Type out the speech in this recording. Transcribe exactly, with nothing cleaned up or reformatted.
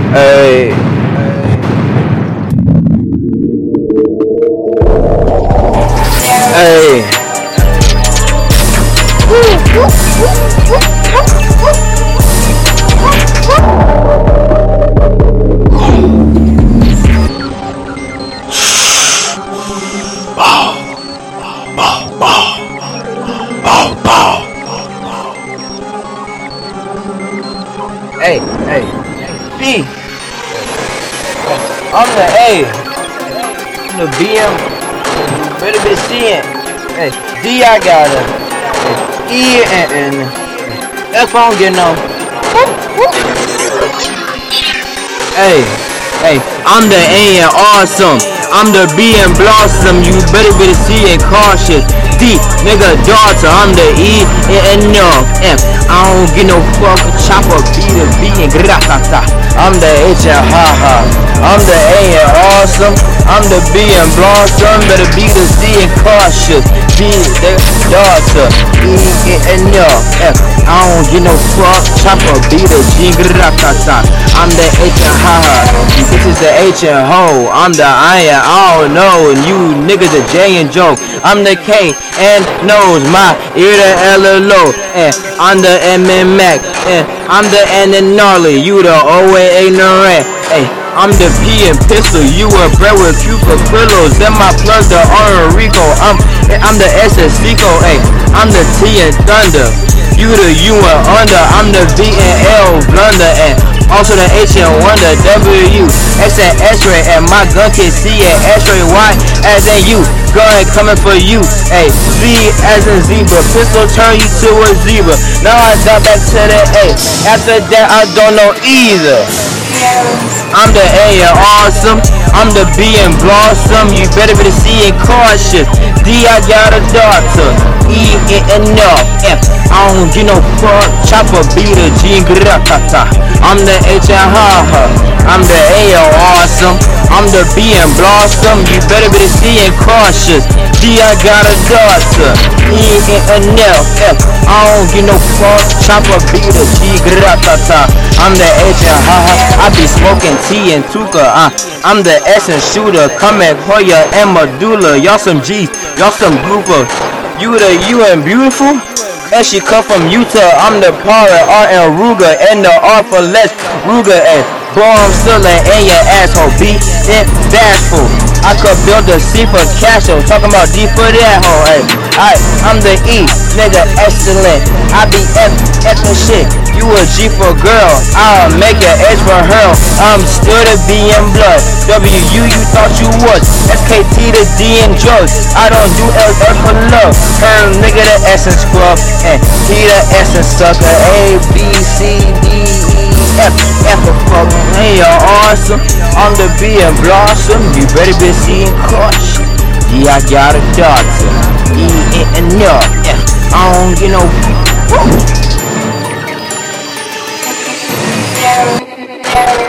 Hey. Hey. Bow. Bow. Bow. Bow. Bow. Hey. Hey. B. I'm the A. I'm the B M. Better be seeing. Hey, D I got a E and, and F I don't get no. Hey, hey, I'm the A and awesome. I'm the B and blossom. You better be seeing cautious. D, nigga, daughter. I'm the E and no F. I don't get no fuck. Chopper, B the B and gratata. I'm the H and haha. I'm the A and awesome. I'm the B and blossom. Better be the C and cautious. B, the daughter. E and no F. I don't get no fuck. Chopper, B the G gratata. I'm the H and haha. You bitches the H and ho. I'm the I and I don't know. And you niggas the J and Joe. I'm the K and knows my ear the L L O. And I'm the M and Mac. And I'm the N and gnarly. You the O and ignorant. Hey, I'm the P and pistol. You a bread with Cuba pillows. Then my plus the R and Rico. I'm I'm the S and Seco. Hey, I'm the T and Thunder. You the U and under. I'm the V and L blunder. And also the H and wonder. W X and X-ray. And my gun can see and X-ray. Y as in you. Gun coming for you. Hey, Z as in zebra. Pistol turn you to a zebra. Now I got back to the A. After that I don't know either. I'm the A and awesome. I'm the B and blossom. You better be the C and cautious. D I got a daughter. E and no F. I don't get no fuck. Chopper B the G and gratata. I'm the H and haha. I'm the A and awesome. I'm the B and blossom. You better be the C and cautious. D I got a daughter. E and no F. I don't get no fuck. Chopper B the G gratata. I'm the H and haha. I be smoking T and Tuka. Uh, I'm the S and shooter. Come at Hoya and Medulla. Y'all some G's. Y'all some grouper. You the U and beautiful. And she come from Utah. I'm the Para R and Ruger. And the R for less Ruger. And bomb ceiling in your asshole. B and bashful. I could build a C for Castle. Talking about D for that hoe. Hey, alright, I'm the E, nigga, excellent. I be F, F and shit. You a G for girl. I'll make an H for her. I'm still the B and blood. W U you thought you was. S K T the D and drugs. I don't do L F for love. Her nigga the S and scrub. And he the S and sucker. A B C D E F, F a fuck. Hey, you're awesome. I'm the B and blossom. You better be seeing caution. Yeah, I got a daughter. E and no F. I don't get no. Woo.